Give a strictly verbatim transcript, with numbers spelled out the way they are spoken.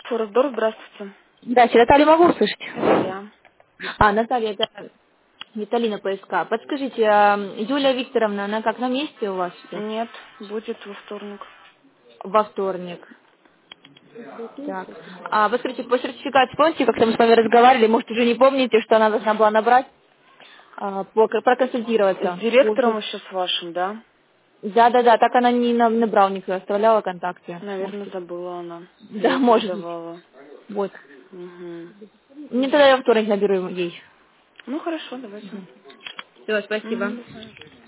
Форсдор, здравствуйте. Здравствуйте, Наталью могу услышать? Это я. А, Наталья, это Виталина ПСК. Подскажите, а Юлия Викторовна, она как на месте у вас все? Нет, будет во вторник. Во вторник. Так. А подскажите, по сертификации, помните, как мы с вами разговаривали, может, уже не помните, что она должна была набрать, а, по- С проконсультироваться? директором Уже. еще с вашим, да? Да, да, да, так она не на- набрала никто, оставляла контакты. Наверное, Может, забыла она. Я да, ей может быть. передавала. Вот. Угу. Мне тогда я во вторник наберу ей. Ну, хорошо, давайте. Все, спасибо. Угу, до свидания.